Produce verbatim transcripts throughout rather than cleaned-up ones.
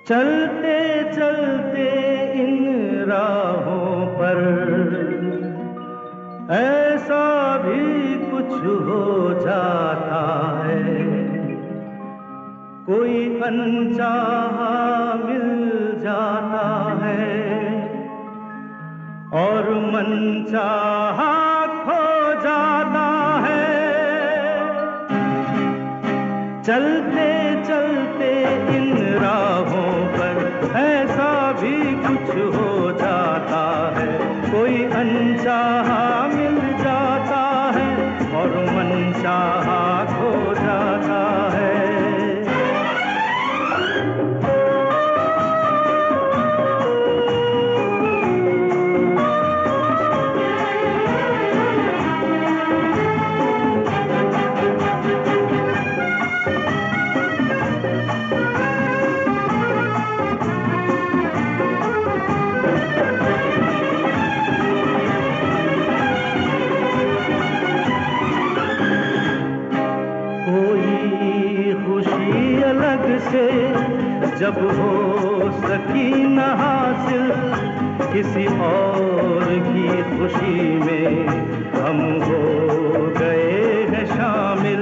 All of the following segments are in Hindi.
चलते चलते इन राहों पर ऐसा भी कुछ हो जाता है, कोई अनचाहा मिल जाता है और मनचाहा खो जाता है। चलते चलते इन राहों पर ऐसा भी कुछ हो जाता है, कोई अनचाहा मिल जाता है और मनचाहा खो जाता है। खुशी अलग से जब हो सकी न हासिल, किसी और की खुशी में हम हो गए हैं शामिल।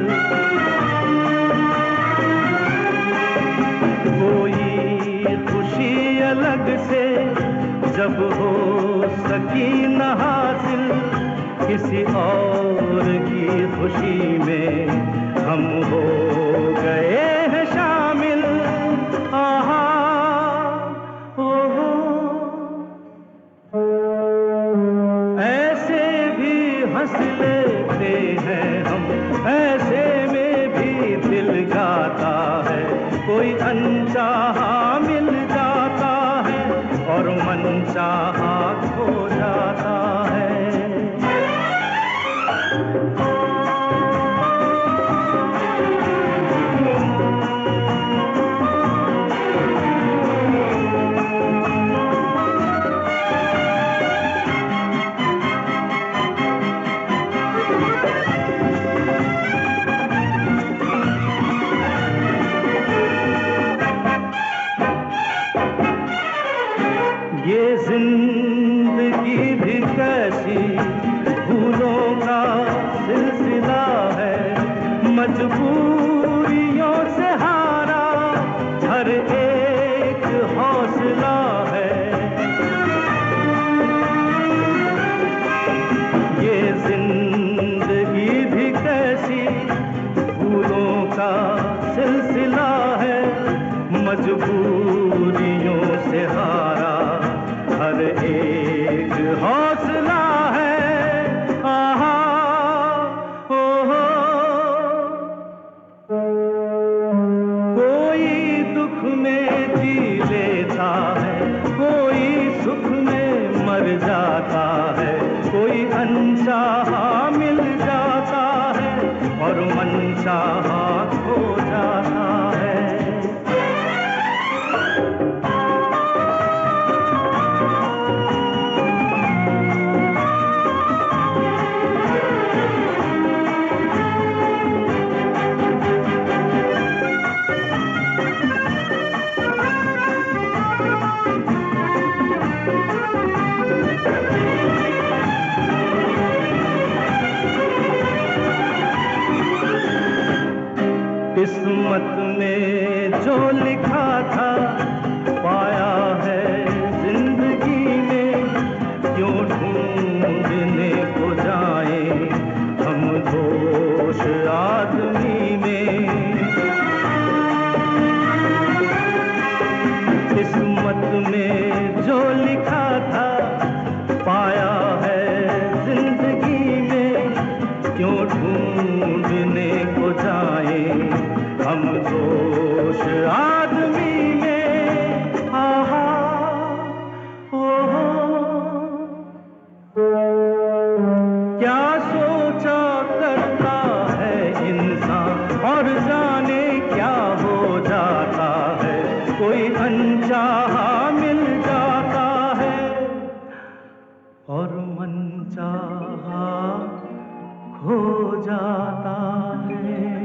कोई खुशी अलग से जब हो सकी न हासिल, किसी और की खुशी में हम हो गए हैं शामिल। आहा हो हो ऐसे भी हंस लेते हैं हम, ऐसे में भी दिल गाता है, कोई अनचाहा मिल जाता है और मनचाहा खो जाता है। ये जिंदगी भी कैसी भूलों का सिलसिला है, मजबूरियों से हारा हर एक हौसला है। ये जिंदगी भी कैसी भूलों का सिलसिला है, मजबूरियों से हारा हर एक हौसला है। आहा हो हो कोई दुख में जी लेता है, कोई सुख में मर जाता है, कोई अनचाहा मिल जाता है और मनचाहा खो जाता है। किस्मत में जो लिखा था पाया है जिंदगी में, क्यों ढूंढने को जाए हम दोष आदमी में। किस्मत में जो लिखा था पाया है जिंदगी में, क्यों ढूंढने को जाए हम दोष आदमी में। आहा हो क्या सोचा करता है इंसान और जाने क्या हो जाता है, कोई अनचाहा मिल जाता है और मनचाहा खो जाता है।